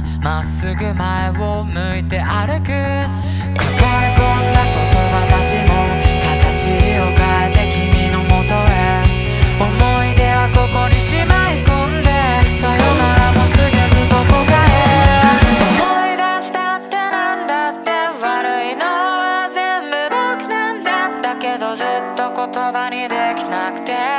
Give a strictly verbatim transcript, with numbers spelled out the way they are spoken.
はまっすぐ前を向いて歩く。抱え込んだ言葉たちも形を変えて君のもとへ。思い出はここにしまい込んで、さよならも告げずどこかへ。思い出したってなんだって、悪いのは全部僕なんだ。だけどずっと言葉にできなくて、